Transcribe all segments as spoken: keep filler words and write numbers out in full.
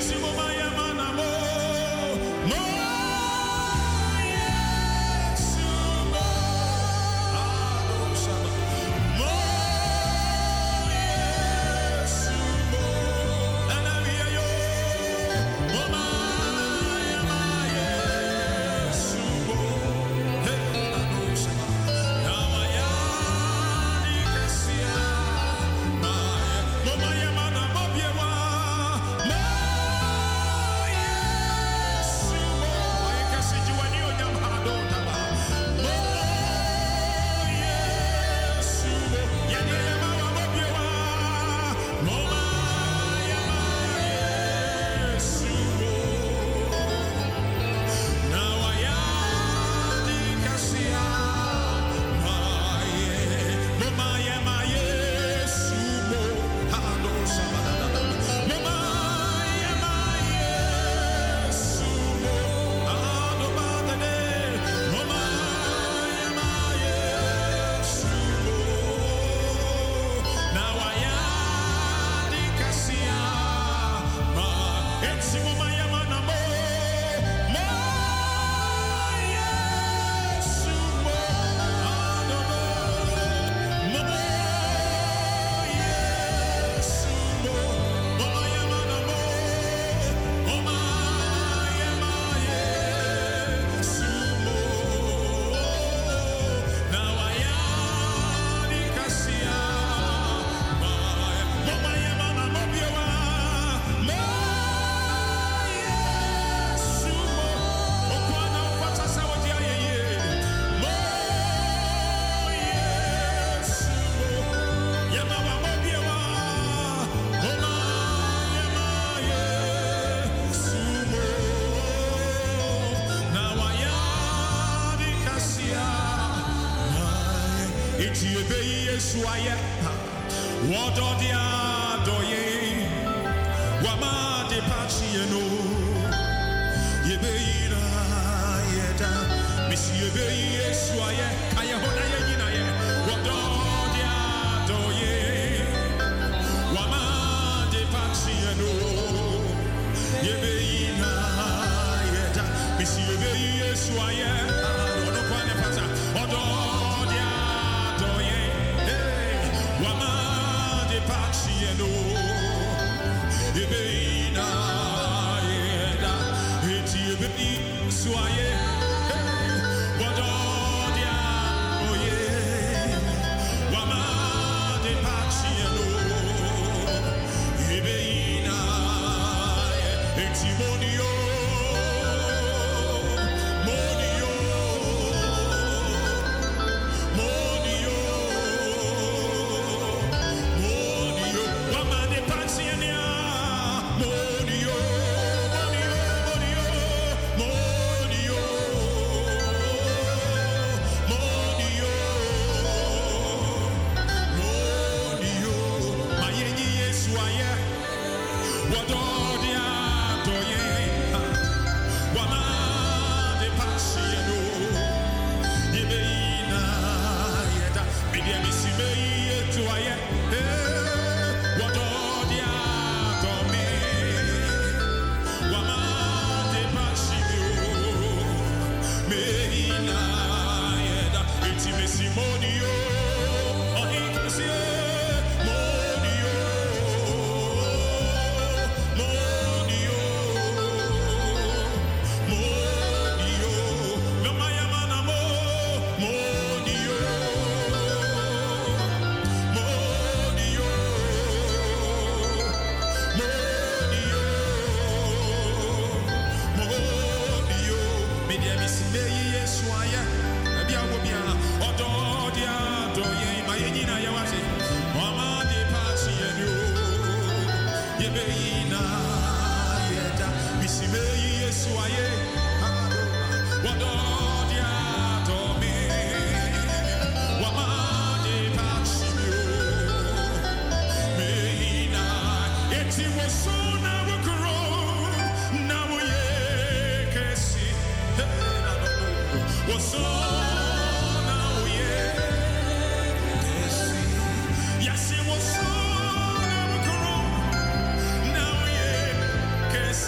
Yes,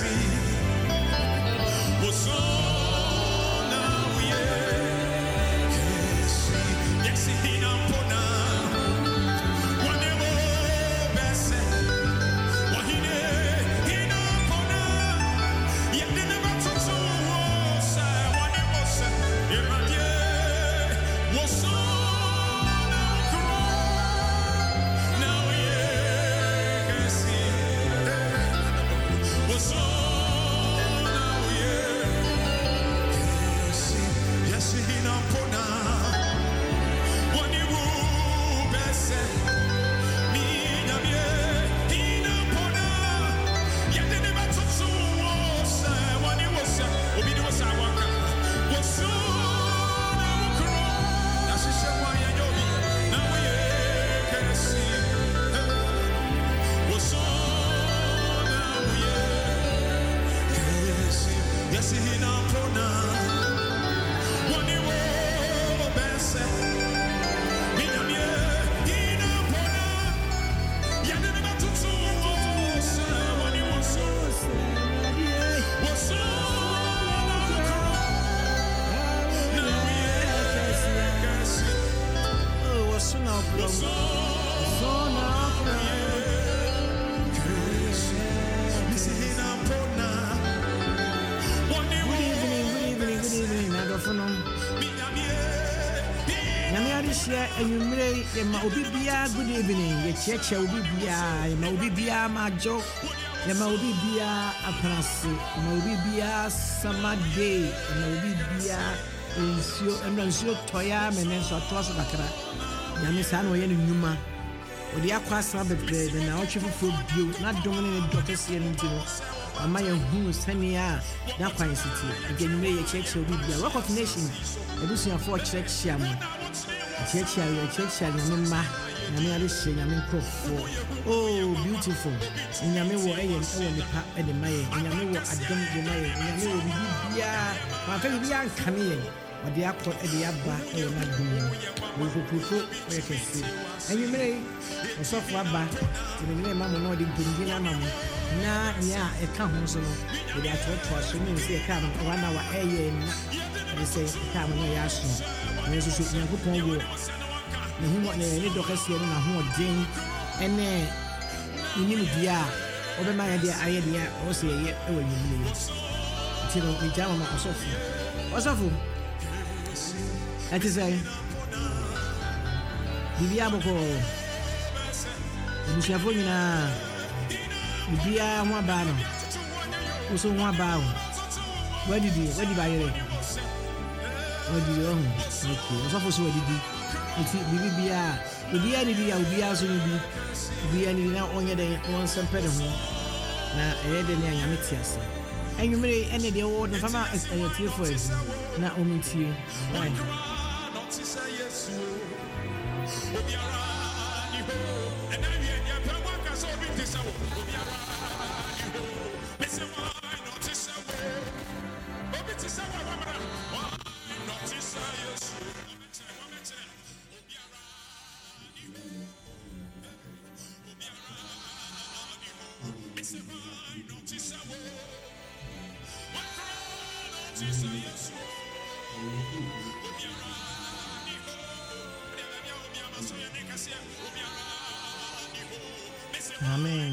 Good evening, ye cheche obi bia, ye ma obi bia majo, ye ma obi bia apranse, ye ma obi bia samade, ye ma obi bia ensio, emra ensio toya menen so ato so kakra. Nyame sa na oye ne nnwuma. Odi akwa asa bebre na otwe fofo bio, na dom ne dokese ne ntino. Ama ye hu sania na kwan city. Egenwure ye cheche obi bia. Rock of Nation, ebusia for church am. Church ya church ya ne ma. Nyame ade hye nyame nkofo. Oh beautiful. Nyame wo eye ewo nipa e de maye. Nyame wo adom de maye. Nyame wo bibia. Ma ka bibia nkane ye. Ode akọ e de aba e na dum. Wo kokoko e kesi. Enyimere osofo aba. Enyimere ma mo na ode mpindi na ma mo. Na nya e ka ho so no. E de atotwa so ni se e ka no wa na wa eye na. E se ka mo na ya so. Ne so so nyankopon wo na hu ne ne dokase no na hu odin ene inim dia obema ya dia aye dia o se ye e wa nyim ne ti no mi jama ma osofu osofu ati say bibia boko ni chafo nyina bibia ho aba no uso ho aba o wadidi wadi ba yere wadidi o okay osofu so wadidi iti bibia bibia ni bia bibia so ni bi bibia ni na onye den won sempe de ho na eye de ni anyame tiase enwumere ene de wo de fama eye tie for es na omitie why not to say yes obiara ni ho and I hear ya pa wa ka so bi ti sa wo obiara ni ho me say why not to say obi ti sa wa mara why not to say yes Amen.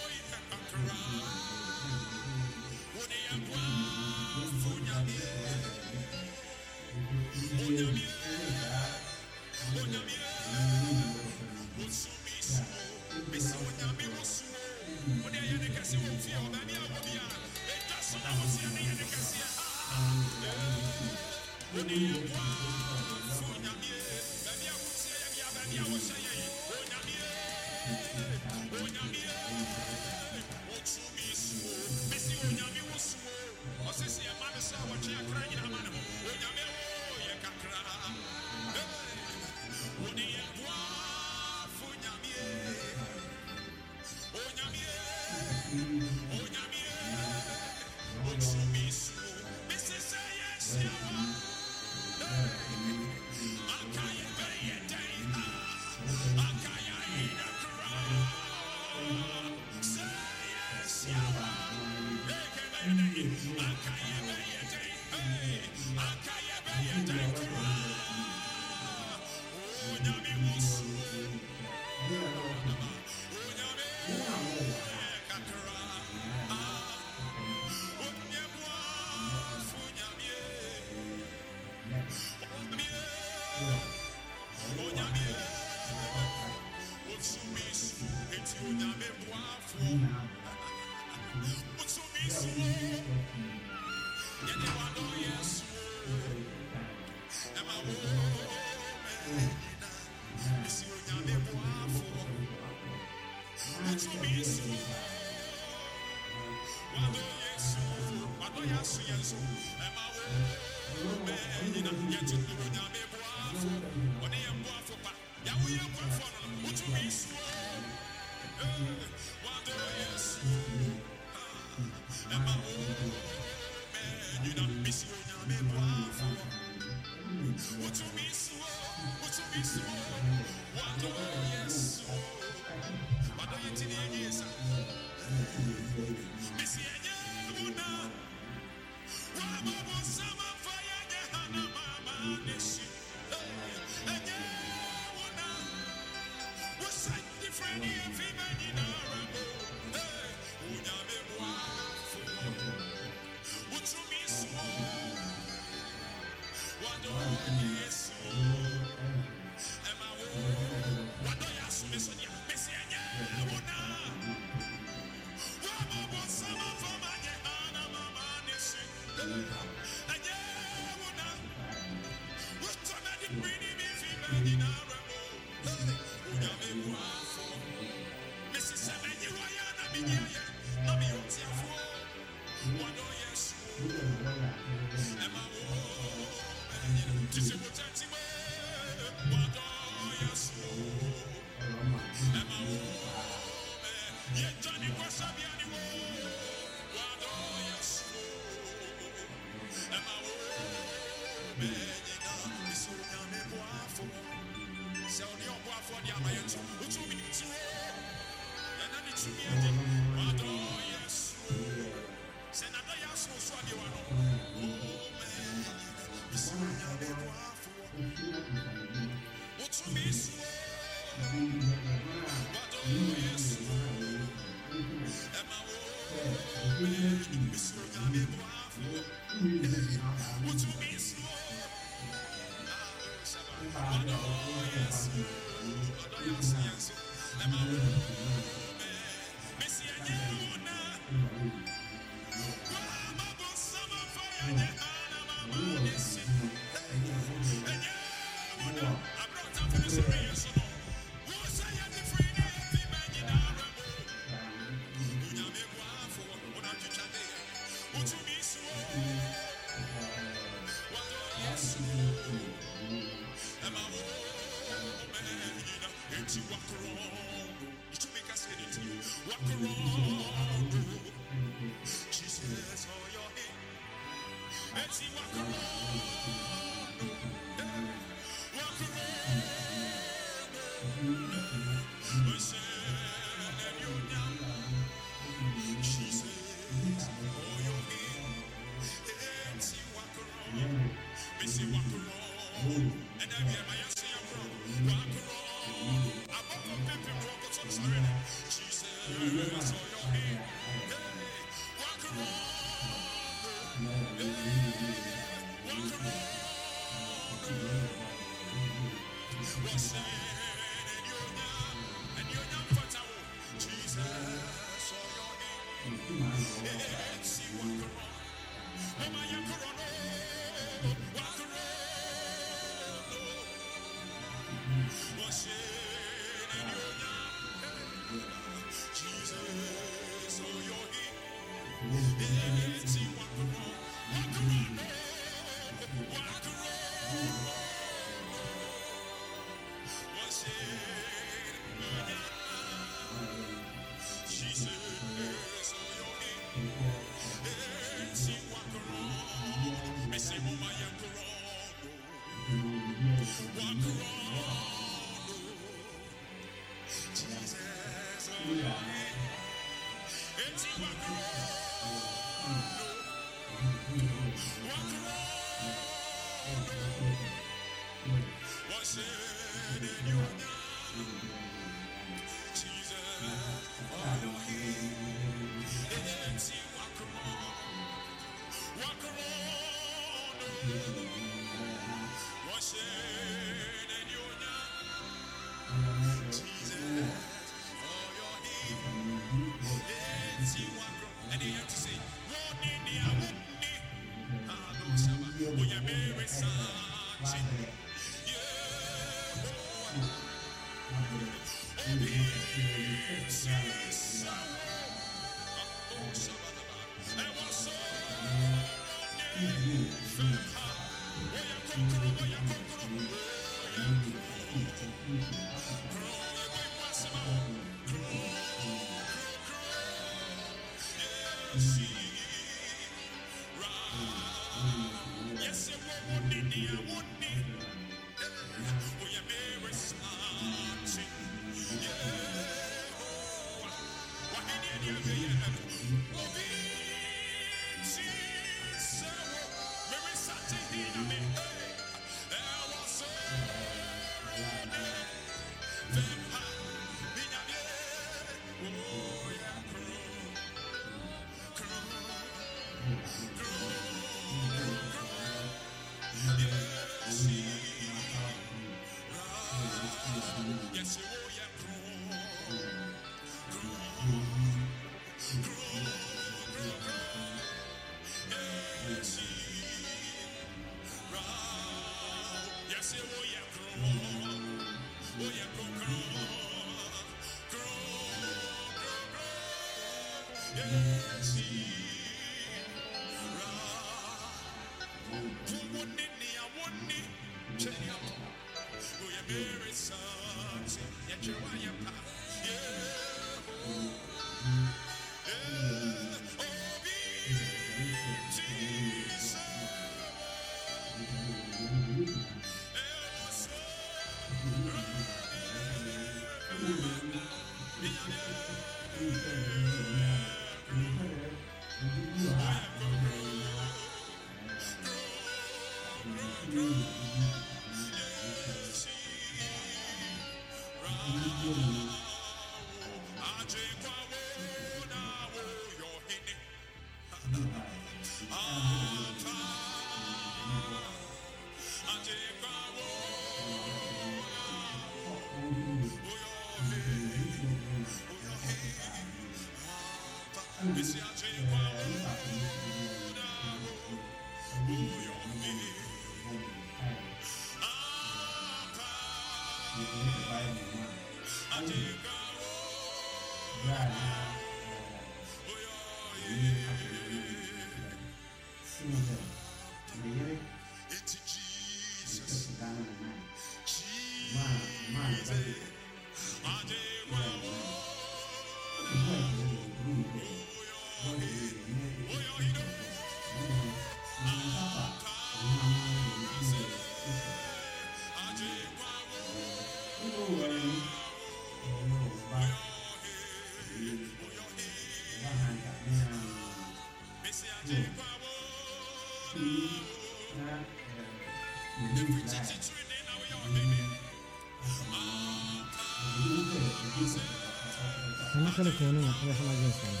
Telefono na kaya sama din sa.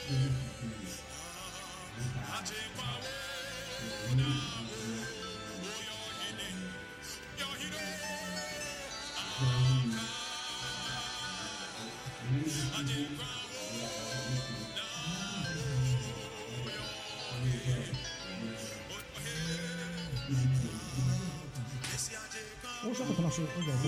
我想不可能是那个。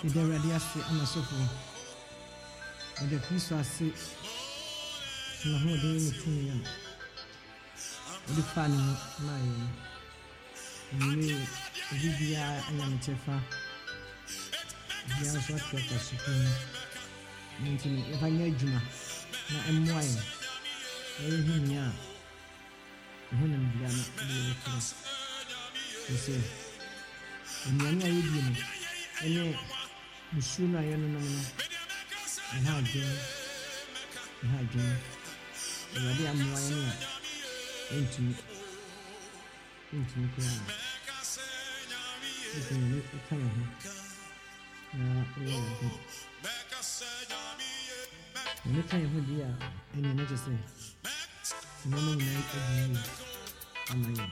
the radiasi ana sofo the Kristo ase na ho de ni tumi ya the fan na ye ni bibia anya mtefa bia so atwa supun ntini efanya adwuma na emwae ehi nya ehuna bia na de kira ese nyanya yedi ni ene musuna yeno no no ha je ha je wadi amwae ni ntini ntini kwa ntini kana ho na oya ni kan ho dia ene na jese no no ni na amaye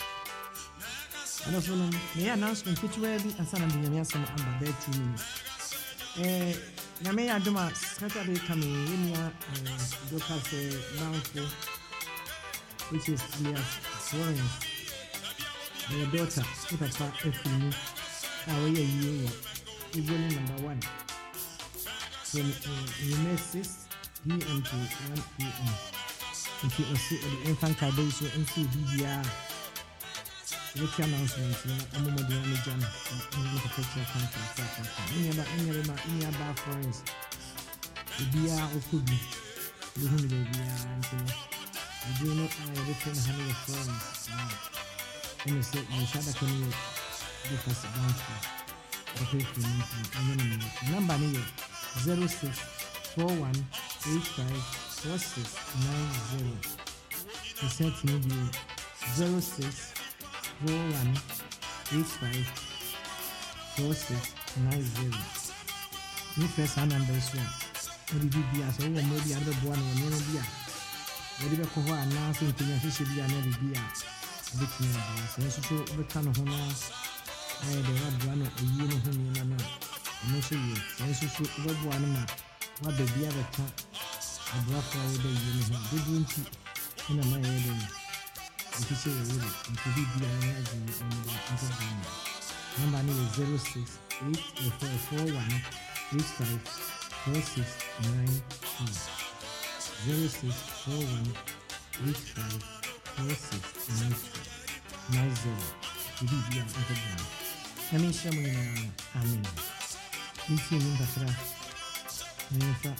ana solo me announcement kitwe bi asana bi nyame asama amba be two minutes eh nyame ya duma Saturday coming in ya Doctor Banfo which is Elias Florence my daughter papa efini awe ye ye even number one from uh, six p m to one p m if you see the infant card so M C B ya which announcement na amomo de na jana na the picture contract ni ba ni ba ni ba Florence bia okubi the home de bia ntino you do not I return hundred Florence and you say you should have come the first bank okay for number ni zero six four one eight five four six nine zero the set ni bi zero six four one eight five four six nine zero ni first number is one odi bi as o mo bi arbe bo na ni na bia odi be ko ho ana so ntinya hye bia na bia bitin na so so so be kan ho na eh de wa bo na eyi no ho ni na na no so yi so so so be bo na ma wa be bia be ka abra fa ye de yi no ho de nti ina ma ye de nti se ye ye nti bi bia na ya ji ni de nti de number ni zero six eight four four one eight five four six nine two zero six four one eight five four six nine two nine zero Bibi bia nti de na mi shamu ni na amen nti ni ndakra ni fa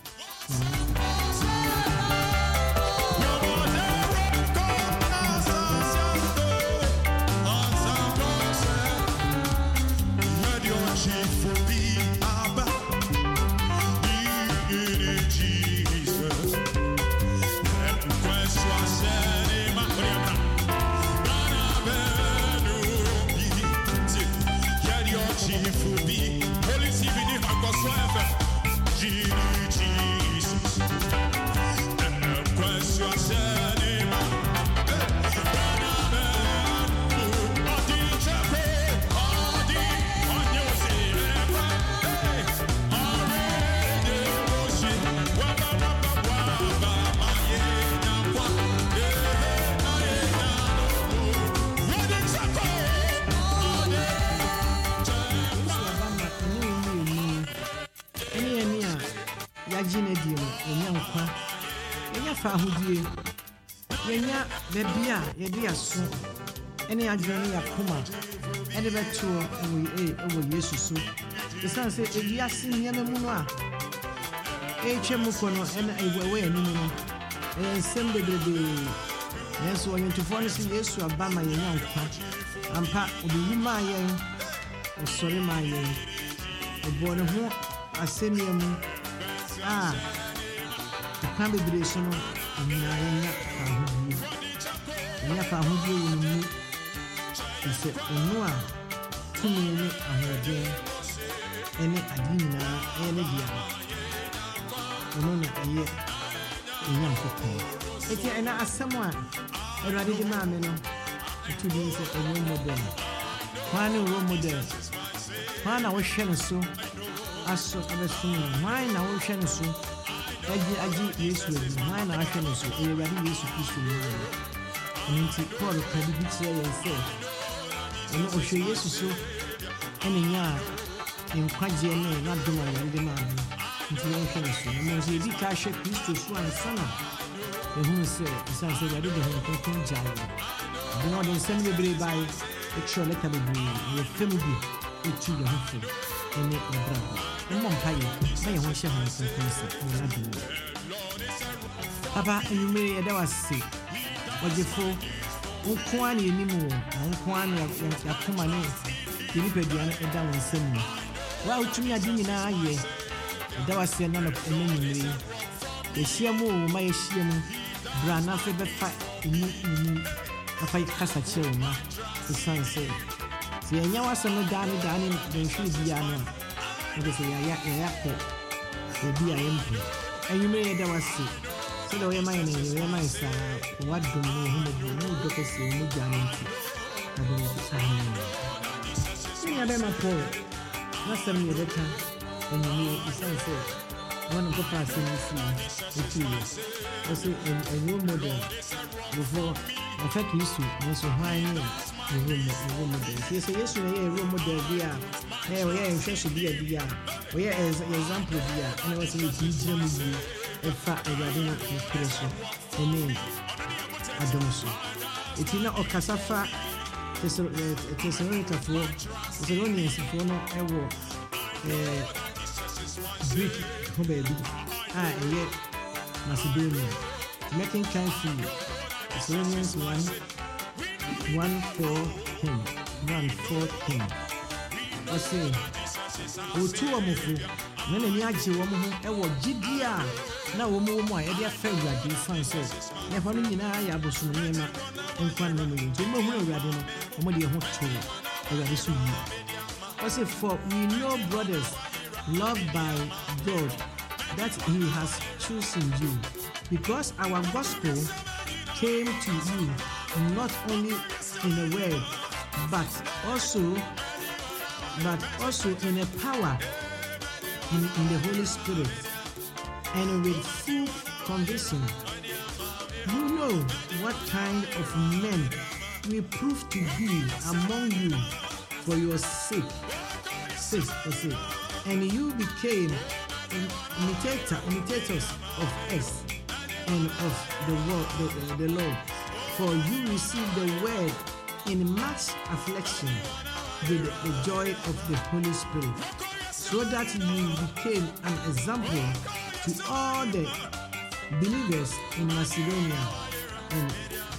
fa hodie yenya bebia ye dia so ene adwene ya koma ene beto wo e wo Yesu so isan se eliasi nyame mu no a e twemu kono ene ewewe ani mu no e nsem bebrebe yesu onyentifo no se Yesu abama yenya nkwa ampa obi ma yen osori ma yen obo ne ho asemiamu ah kan bebre so no nya nya ahudi nya fa ahudi wo mu ise onu a tumi ne ahode ene adina ene dia ono na aye nya nkoko eti ena asemo a erade di ma me no to be se ene model kwani wo model kwana wo hwe no so aso abesu mai na wo hwe no so aji aji Yesu aji mai na hwe no so e erade Yesu Kristo no nti Paul kadi bi tire yense ene o hwe Yesu so ene nya nkwagye ne na dom a yɛde ma no nti yɛnhwɛ no so na nso yɛdi ka hwɛ Kristo so ansa na ɛhunu sɛ ɛsiane sɛ Awurade de Honhom Kronkron gyae no ade na ɔde nsɛm bebree bae ɛtwerɛ lɛta bebree yɛfɛ mu bi ɛtu yɛ ho fo ɛne ɛbrabɔ mmɔ mpaeɛ na yɛ ho hyɛ Honhom Kronkron sɛ ɔyɛ adom Papa anwummere yɛda wo ase ɔgyefo nko a ne yɛnim wɔ na nko a ne yɛakoma ne yɛ nipadua no ɛda wo nsɛm mu wo a wotumi ade nyinaa yɛ ɛda wo ase na ɛna nwummere yɛhyia mu wɔ ma yɛhyia mu bra na afei bɛfa ɛmu ɛmu afa kasa kyerɛ wo ma ɛsiane sɛ sɛ yɛnya w'asɛm no daa ne daa ne dɛnhwere biara no a wode sɛ yɛayɛ kɔ baabi a yɛmpo anwummere yɛda wo ase sɛdeɛ wɔyɛ ma yɛ no yɛyɛ ma yɛ saa wɔadom no ɛhumɔbɔ ne wodɔ kɛseɛ mu gya no nti adom amen sɛnea bɛma Paul na sɛm ne yɛbɛka anwummere ɛsiane sɛ wɔne nkɔpa asɛm no sii ɛtiiɛ ɔsɛ ɛwɔ model before ɔfa Kristo nanso hwan ne ɛwɔ model nti sɛ Yesu na yɛ ɛwɔ model bi a na ɔyɛ nhwɛso bi a bi a ɔyɛ example bi a ɛna wɔsɛ yɛtumi gyina mu yie ɛfa Awurade no nkorɛ so ɛne adom so ɛti na ɔkasa fa Tesalonikafoɔ Tesaloniansifoɔ no ɛwɔ Greek ho baabi a ɛyɛ Macedonia mɛkenkan firi Thessalonians one one four ten one four ten ɔsɛ ɔtu wɔn fo na n'ani agye wɔn ho ɛwɔ gyidie a na wɔn wɔ mu a yɛde afɛ Awurade fan sɛ nnipa no nyinaa yɛ abosom nneɛma nkwa no mu yi nti wɔn ahunu Awurade no wɔn de ɛho to Awurade so yie ɔsɛ for we know brothers loved by God that he has chosen you because our gospel came to you not only in a word but also but also in a power in, in the Holy Spirit and with full conviction. You know what kind of men we proved to be among you for your sake, sake, sake. And you became imitator, imitators of us and of the word, the, the Lord. For you received the word in much affliction with the joy of the Holy Spirit, so that you became an example to all the believers in Macedonia and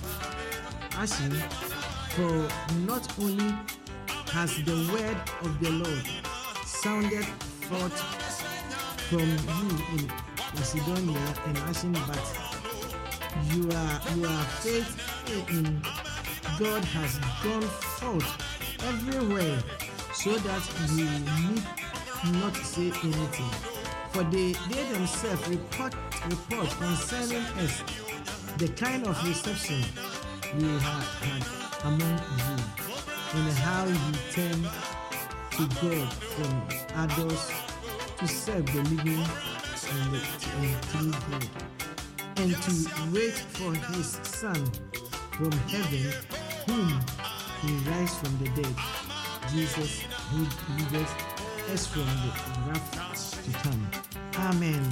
Asia. For not only has the word of the Lord sounded forth from you in Macedonia and Asia, but your your faith in God has gone forth everywhere, so that you need not say anything. For they, they themselves report report concerning us the kind of reception we have had among you, and how you turn to God from idols to serve the living and the and true God, and to wait for his Son from heaven, whom he raised from the dead, Jesus, who delivers us from the wrath to come. Amen.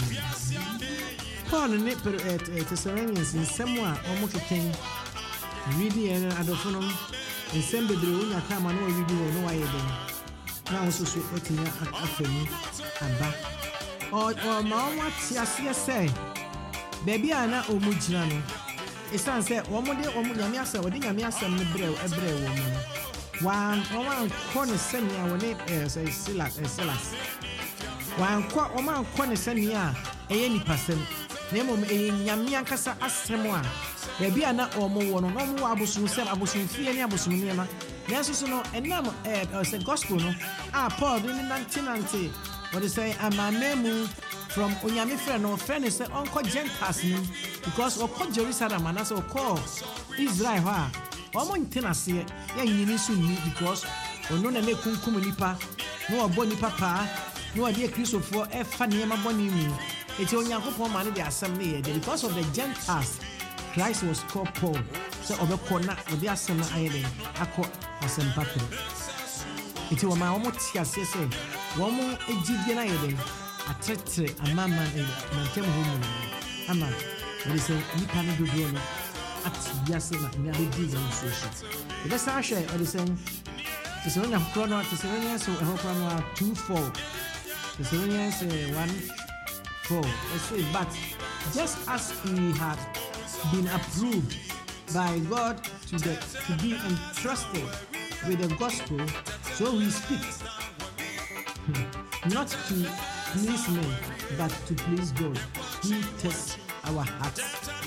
Paul ne Thessalonians nsɛm a wɔn keken reading and adɔfonom nsɛm bebree wonya ka ama no reading wɔ no wayɛ dɛm na wɔn nso so atumi afa mu aba ɔma wɔn ate aseɛ sɛ baabi a na wɔn gyina no ɛsiane sɛ wɔn de wɔn nyame asɛm wɔde nyame asɛm no brɛ ɛbrɛ wɔn mu wɔn wɔn ankɔ ne sɛnea wɔne ɛɛ silas silas wɔn ankɔ wɔn ankɔ ne sɛnea a ɛyɛ nipasɛm na mmom ɛyɛ nyame ankasa asɛm a baabi a na wɔn wɔ no na wɔn wɔ abosomsɛm abosomfie ne abosom nneɛma nanso so no ɛnam ɛɛ sɛ gospel no a Paul de ne nante nante wɔde sɛ amana mu from onyame frɛ no frɛ ne sɛ ɔnkɔ Gentiles no because ɔkɔ Jerusalem anasɛ ɔkɔ Israel hɔ a wɔn nte n'aseɛ yɛ nyini so nni because ɔno na ne kunkum nipa na ɔbɔ nipa paa na ɔde Kristofoɔ ɛfa nneɛma bɔne mu eti onyankopɔn ma ne de asɛm ne yɛ de because of the Gentiles Christ was called Paul sɛ ɔbɛkɔ na ɔde asɛm no ayɛ de akɔ asɛm pakoro eti wɔn a wɔn te aseɛ sɛ Womo ejidie na yede atetre amama e mantem ho mu ama we say nipa no dodo no at yase na nya be di zo so so e be sa hwe we say Thessalonians chrono Thessalonians so e chrono two four Thessalonians one four let's say but just as we had been approved by God to the to be entrusted with the gospel, so we speak not to please men but to please God who tests our hearts.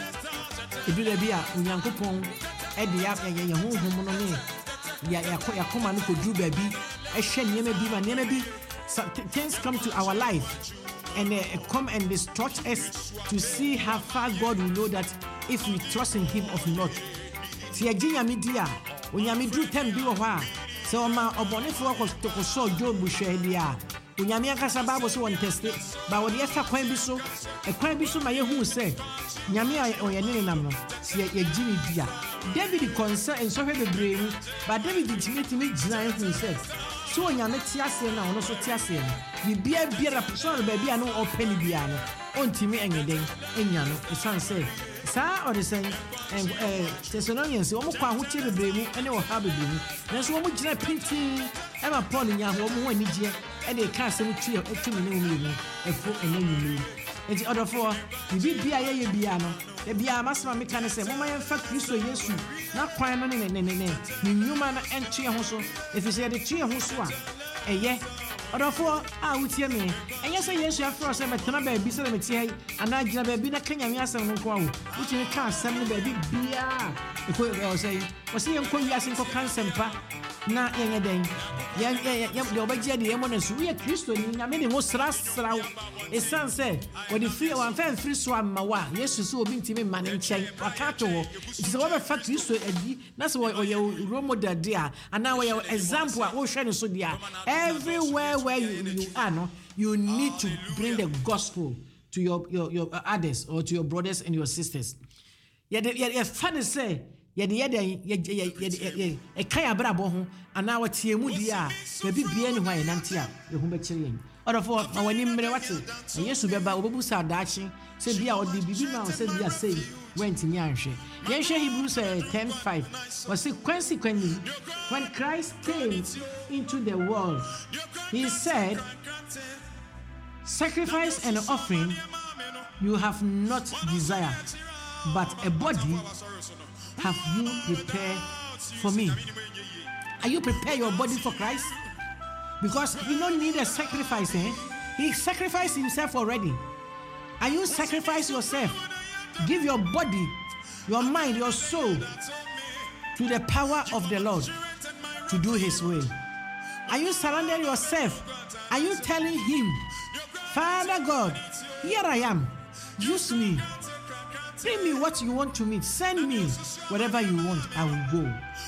Edu de bia Onyankopon e de ya ye ho ho no me ya ya ya koma no kodu ba bi e hwe niema bi ma niema bi things come to our life and uh, come and distort us to see how far God will know that if we trust in him or not. Si aginya media onyame dru tem bi wo ho a se o ma obonefo ko to so Job hwe dia onyame akasa Bible so won test ba wo de fa kwan bi so e kwan bi so ma ye hu se nyame o ye ne nam no si ye gini dia David concern en so hwe bebre mu ba David intimi me gina hu se so onyame ti ase na ono so ti ase no bi bia bia so ba bia no open bia no ontimi enyeden enya no e san se sa or the same and eh Thessalonians wo mo kwa ho tie bebre mu ene wo ha bebre mu na so wo mo gina pinti e ma Paul nya ho mo ho anigye e de ka asem tue etumi ne wo mu efo enanyumi enti odofo bi bia ye ye bia no e bia masema me kan se mo ma yemfa Kristo Yesu na kwan no ne ne ne ne ni nyuma na entue ho so efise de tue ho so a eye odofo a wutie me enye se Yesu afro se metena ba bi se me tie ana gina ba bi na kanya me asem no ko awu wutie ka asem no ba bi bia e ko o se o se yen ko wi asem ko kansempa na yenye den ya ya ya de obagia de yemo na su ye Kristo ni na me de ho sra sra e san se o de free wan fan free so amma wa Yesu so obi ntimi ma ne nchen waka to ho it is over fact Kristo adi na so o ye role model dia ana o ye example a wo hwe ne so dia everywhere where you, you are no you need to bring the gospel to your your your others or to your brothers and your sisters ye ye ye fan say ye de ye de ye e kan abrabo ho ana watie mu dia be bibia ni hwan nante a ye hu be kire yen odofo ma wani mmere wate Yesu beba obebu sa daachi se bia odi bibi ma se bia say went ni anhwe ye hwe Hebrews ten five was consequently when Christ came into the world he said sacrifice and offering you have not desired but a body have you prepared for me. Are you prepared your body for Christ? Because you don't need a sacrifice, eh? He sacrificed himself already. And you sacrifice yourself. Give your body, your mind, your soul to the power of the Lord to do his will. Are you surrendering yourself? Are you telling him, Father God, here I am. Use me. Bring me what you want to me. Send me wherever you want. I will go.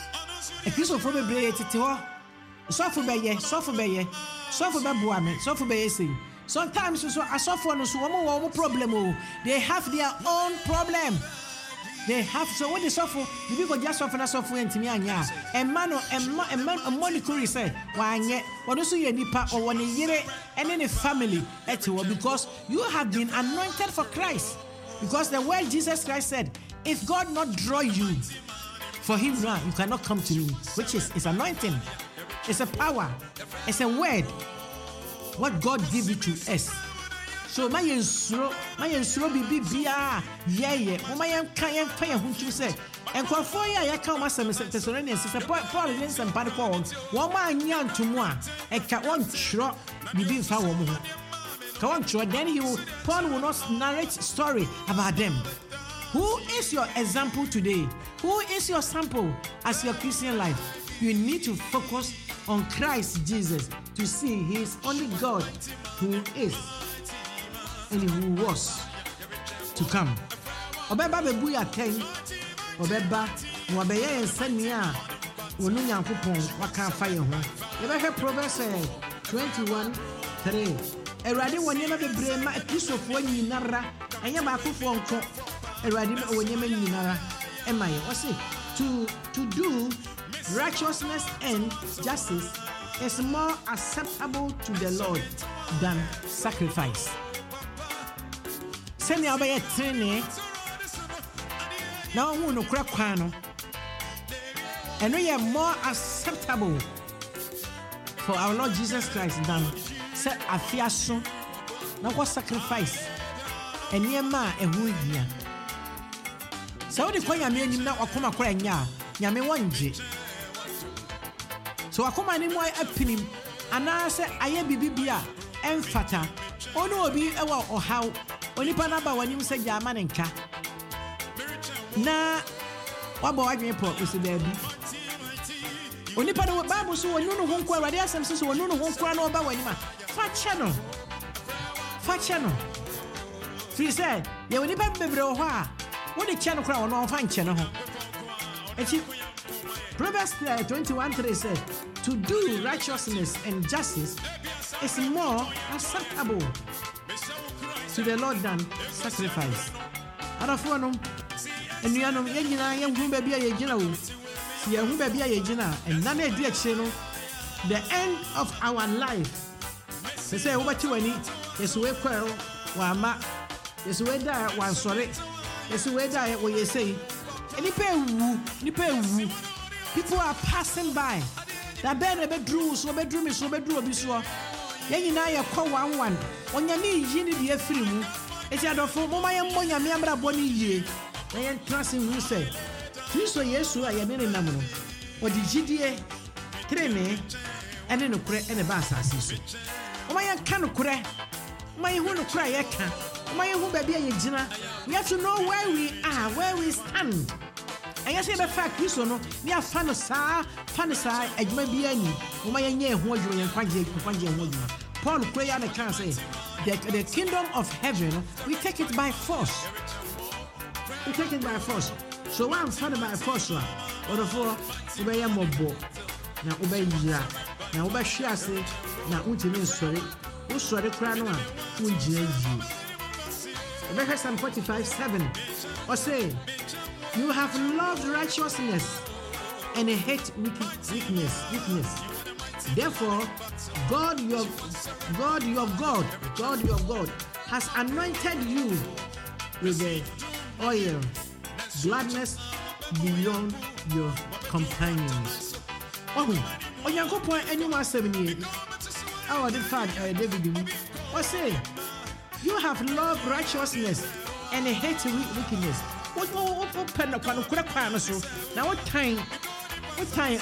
A piece of food be tete. So for be so for be so for be boame, so for be say. Sometimes so I suffer no so one problem. They have their own problem. They have so when they suffer, the people just suffer na suffer ntimi anya. E man no e man a money say wanye. What so ye nipa or one yere and any family eto because you have been anointed for Christ. Because the word Jesus Christ said, if God not draw you, for him now, you cannot come to me, which is it's anointing, it's a power, it's a word, what God give it to us. So my ensuro, my ensuro bibi bia, yeah yeah, my yam kayan fire who you say, and kwa for ya ya come as a Thessalonians, it's a Paul against some bad calls, one man yan to moi, and can one shot bibi fa woman. Then he will, Paul will not narrate story about them. Who is your example today? Who is your sample as your Christian life? You need to focus on Christ Jesus to see he is only God who is and who was to come. Obeba bebuya ten, obeba mwabeye ensenia wonu nyankopon waka fire ho. Ebe Proverbs twenty-one three. Eradi wonyema bebre ma Kristofo nyinara enya ba akofo nko eradi wonyema nyinara emaye o say to to do righteousness and justice is more acceptable to the Lord than sacrifice. Send your way training. Now, who no crack quano, and we are more acceptable for our Lord Jesus Christ than set a fiasco. Now, what sacrifice? And near ma and who here. So, the coin I mean, now, I come a crying ya, yammy one G. So, I come and my opinion, and I say, I am Bibia and Fata. Oh, no, be a or how only Panaba when you say Yaman and Ka. Na, what boy me put was the baby. Only part of what Bible so no no won't quite there some so no no won't cry no about anymore. Fat channel. Fat channel. Free said, you only baby bro. What the channel crown on fine channel. And she Proverbs twenty-one three said, to do righteousness and justice is more acceptable to the Lord than sacrifice. Out of one. And you know, young woman be a general. See a woman be a general, and none of the channel. The end of our life. They say, what you need is way quarrel, one ma, is way die, one sorry, is way die, what you say. And you pay woo, you pay woo. People are passing by. That bed a bedroom, so bedroom is so bedroom is so. Young and I call one one. On your knee, you need a free move. It's out of my own money, I'm a bonny year. I am trusting who say, Christo, yes, I am in a number. Or the G D A, Trene, and then a cray and a bass as oh, my can't cry. My who cry, I can. My who baby a dinner. We have to know where we are, where we stand. I say the fact, you so no, we are fan of Sa, Fanasa, and maybe any. Oh, my year, who you and Quanji, Quanji, and Paul pray and I can't say that the kingdom of heaven, we take it by force. We take it by force. So I'm found by force. Or the four, obey a mobo. Now obey ya. Now obey Shiasi. Now Utimin sorry. Who saw the crown one? Who you? Rebecca Psalm forty-five seven. Or say, you have loved righteousness and hate weakness. Weakness. Therefore, God your God your God, God your God has anointed you with the oil, gladness beyond your companions. Oh, oh, you go point anyone seventy-eight. Our the father David. What say? You have loved righteousness and hate wickedness. What what what pen up on the so now what time? What time?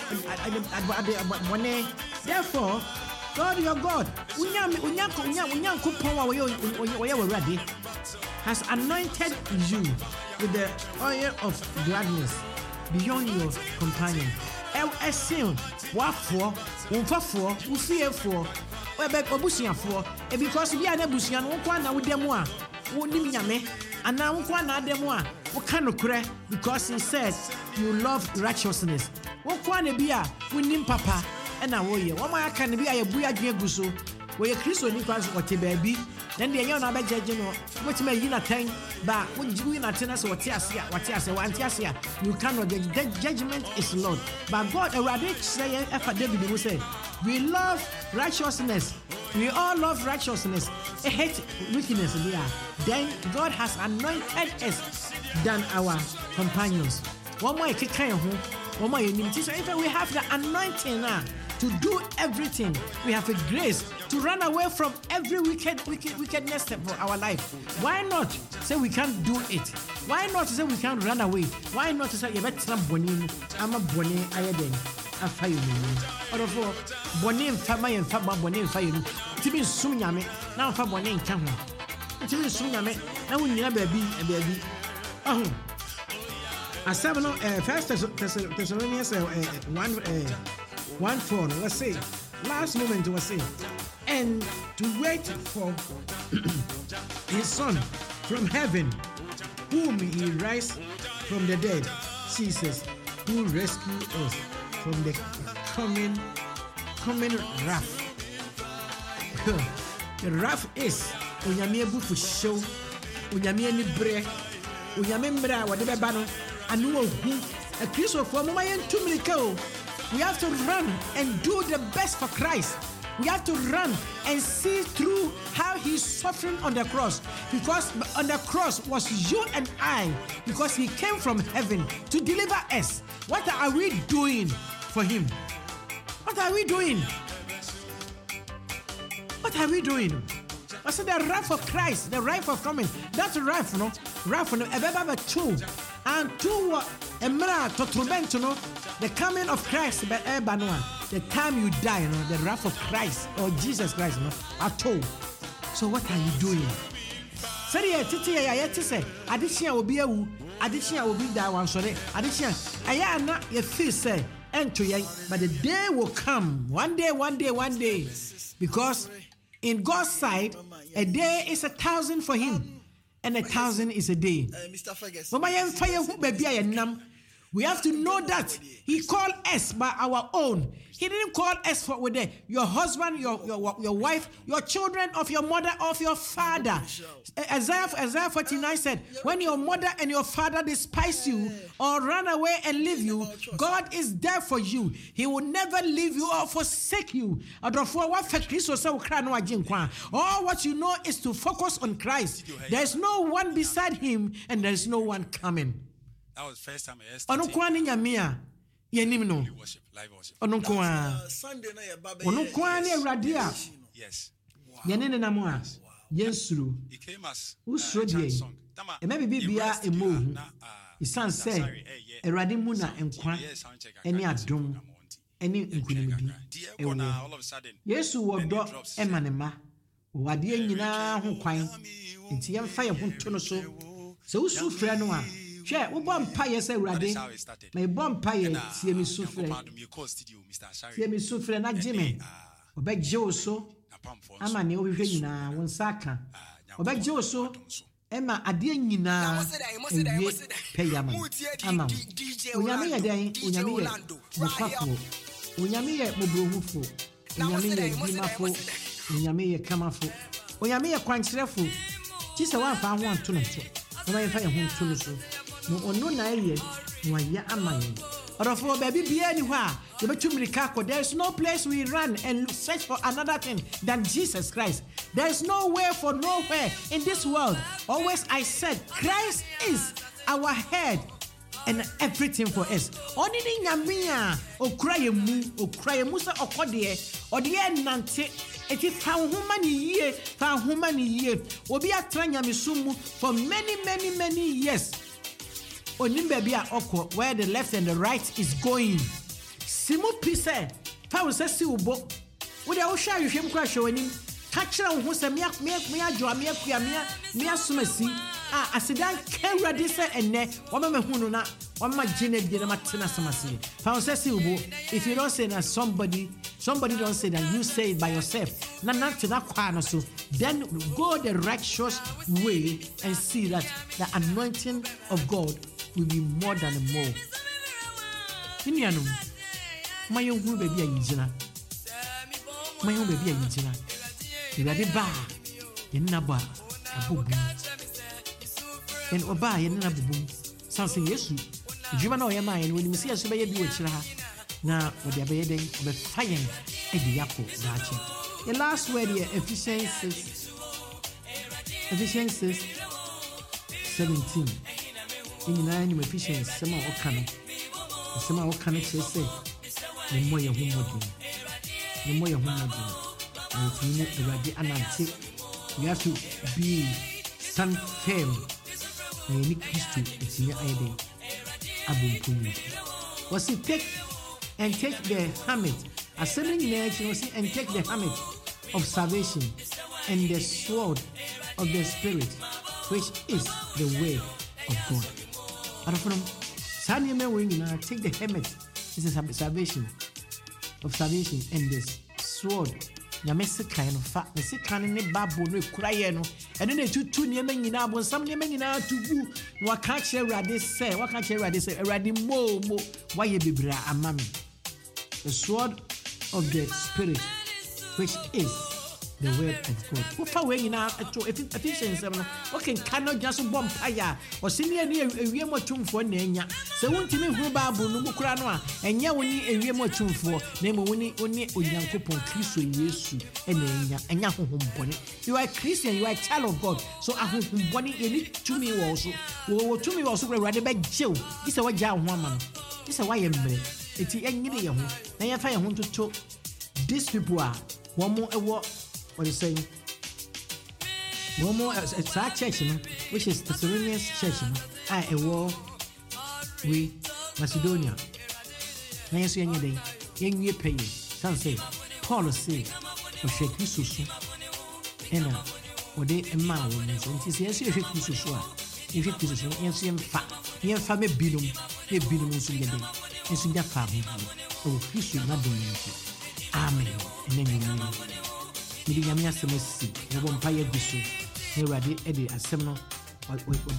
One therefore, God your God, unyam unyam unyam unyam kupon we we ready, has anointed you with the oil of gladness beyond your companion. El esim wafo unfafo ufiefo webe obusiafo e because we are na busian wo kwa na wo demo a wo nim nyame ana wo kwa na demo a wo ka no kure because he said you love righteousness wo kwa na bia wo nim papa na wo ye wo ma aka na bia ye bu adwe guso wo ye Kristo ni kwa so te baabi then the na ba jeje no what me yi na ten ba wo jigu na ten so what ase a what ase wa anti ase a you cannot judge. The judgment is Lord but God already say efa David who say we love righteousness, we all love righteousness, a hate wickedness there. Then God has anointed us than our companions. One more kind of one more unity. So if we have the anointing now to do everything, we have a grace to run away from every wicked, wicked wickedness for our life. Why not say we can't do it? Why not say we can't run away? Why not say you better bonin? I'm a bonin. I am a fire. Or for bonin, family, and fab bonin fire. It means soon yame. Now for bonin come. It means soon yame. Now we never be a baby. Oh, a seven. First Thessalonians one. One four, let's say, last moment was say, and to wait for his son from heaven, whom he raised from the dead, Jesus, who rescued us from the coming, coming wrath. The wrath is unyamie bufu show, unyamie ni bre, unyamie mbra whatever bano, anu ohu, a Christ of Mamayan Tumiko. We have to run and do the best for Christ. We have to run and see through how he's suffering on the cross. Because on the cross was you and I, because he came from heaven to deliver us. What are we doing for him? What are we doing? What are we doing? I said the wrath of Christ, the wrath of coming. That's the wrath, no? Wrath, no? Ebeba two. And two, emra to torment, no? The coming of Christ, the time you die, no? The wrath of Christ or Jesus Christ, no? At all. So what are you doing? Say, titi ya ya ti say, addition will be a woo, addition will be that one. Sorry, addition. Aya na ye feel say, enter ye, but the day will come. One day, one day, one day, because in God's sight, a day is a thousand for him, and a thousand is a day. Mister Ferguson, we have to know that he called us by our own. He didn't call us for with the, your husband, your, your, your wife, your children, of your mother, of your father. Isaiah, Isaiah forty-nine said, when your mother and your father despise you or run away and leave you, God is there for you. He will never leave you or forsake you. All what you know is to focus on Christ. There's no one beside him and there's no one coming. That was the first time I Ono kwa ni nyamia yenim no. worship, live worship. Ono kwa. Sunday na ya baba. Ono kwa ni Awurade a. Yes. Yene ne nam a. Yensuru. It came as Usro die. E me bibi bia emo. Isan say Awurade mu na enkwa ene adom ene nkunimdi. All of a sudden. Yesu wo do ema ne ma. Wade nyina ho kwan. Nti yemfa ye ho to no so. Se usu frɛ no a Share, we bomb pie say Rade. My bomb pie, see me suffer. See me suffer, not Jimmy. Obey Joe so. Amani over here now, one saka. Obey Joe so. Emma, a dear Nina. Pay Yaman. Ama. Unyami a day, Unyami, Mukapo. Unyami a Mubufu. Unyami a Gimafo. Unyami a Kamafo. Unyami a Quantrefo. Just a one found one to know. I find home to so. No ono na eye no aya amanye orofo baby bia anywhere you betu mirikako. There is no place we run and search for another thing than Jesus Christ. There is no way for nowhere in this world. Always I said Christ is our head and everything for us. Oni ni nyame a okura ye mu okura ye mu se okode ode nante eti fa homa ni yie fa homa ni yie obi atra nyame sumu for many many many years. Onim baby a oko where the left and the right is going. Simu pise fa wo se si ubo wo de wo hwa hwehwem kwa hwewani ka kire wo ho se me me me adwo me akua me me asomasi ah asidan kawrade se enne wo ma mahunu na wo ma gene de na matena samasi fa wo se si ubo. If you don't say that somebody somebody don't say that, you say it by yourself na na tena kwa no so, then go the righteous way and see that the anointing of God will be more than more. Inianum mayo hu baby ayijina mayo baby ayijina irade ba yenna ba abubu en oba yenna abubu sanse Yesu juma na oyema yen woni misi yesu be ye bi wo kira na wodi abaye den be fayen e di yako daache. The last word here, Ephesians six Ephesians six seventeen. In nine Ephesians sema okano sema okano chese ne moye humodi ne moye humodi and you already ananti. You have to be stand firm and you Christ it's in your ide abun was it take and take the helmet assembling in the was and take the helmet of salvation and the sword of the spirit which is the word of God. And from Sunday morning, take the helmet. This is salvation of salvation and the sword. Yamese kind of fact, the sick can in the babu no cry no, and then they two two near men in Abu, some near men in our to you. What can't you ready say? What can't you ready say? Ready mo mo. Why you be bra and mammy? The sword of the spirit, which is the word of God. Wofa we nyina to Ephesians seven. Okay, cannot just bomb paya or senior near a mo tumfo na enya. Se wontimi hu Bible no mu kura no a enya woni ewie mo tumfo na mo woni oni Onyankopon Kristo Yesu ena enya enya hohombone. You are a Christian, you are a child of God. So ahohombone ye ni tumi wo so. Wo tumi wo so kura Awurade be jew. This is what ja ho ama no. This is why ye mbre. Eti enyire ye ho. Na ye fa ye ho ntoto. These people are one more what what is saying? One more it's our church, which is the Thessalonians church. I a war we Macedonia. Na yesu yenye day. Yenye pay. San say Paul say o sheki susu. Ena o de emma wo nso. Nti se yesu sheki susu a. Sheki susu yesu yemfa. Yemfa me bilum. E bilum nso ye day. Yesu ja fa ho. O Kristo na do nso. Amen. And then you know, maybe I'm here to see. You won't pay a bisu. You ready? Eddie, a seminar. Or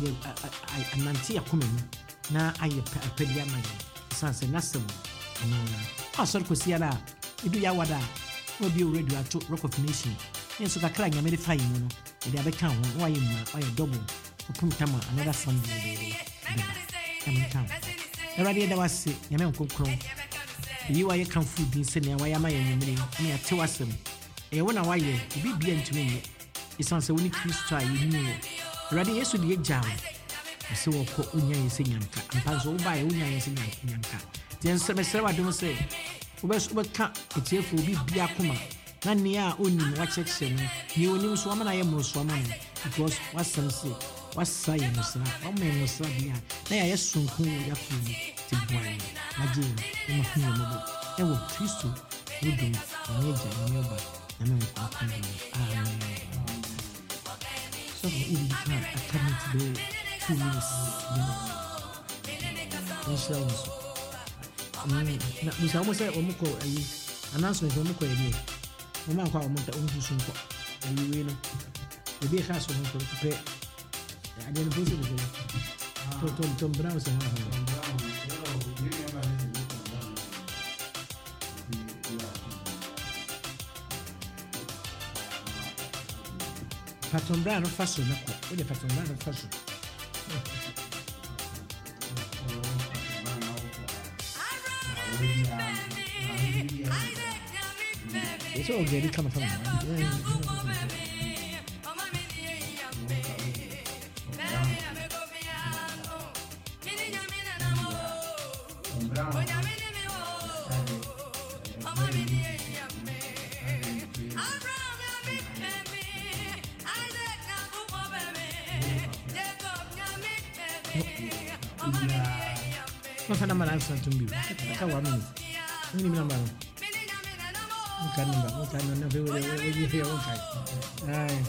I nanti a coming. Now I a pedia man. Sans a nassam. No, I saw Cosiana. You do Yawada. Will be ready to Rock of Nation. Yes, so the clang I made a fine, you know. And they have a count. Why you are a double. Or Puntama, another Sunday. Come in town. Already there was a young cook. You are a come food in Sydney, why am I in the me at two awesome? A one away, you be bien to me. It sounds a unique try, you know. Ready, yes, with the jam. So, Unya is singing, and pass all by Unya is singing. Then, Semester, I don't say. Where's what cat? It's here for be Biakuma. None near only watch section. You knew Swaman, I am most woman. Because what's some say? What's science? How many was Sabia? They are soon cool your food to boil. Again, I'm a human. I will Christo, you do, a major neighbor, and I will come. Amen. So, if you can't, I come today, two minutes. Insurance. We almost say, Omuko, announcement of Omuko, a man called Monta Umpusunko, and you know, the big house of Omuko to pay. I didn't put it with Tom Brown. Patron Brown of Fashion, what the Patron Brown of Fashion. It's all very coming from Mana mana answer to me. Kaka wa mimi. Mimi ni namba. Mka namba, mka namba wewe wewe hiyo mka. Ai.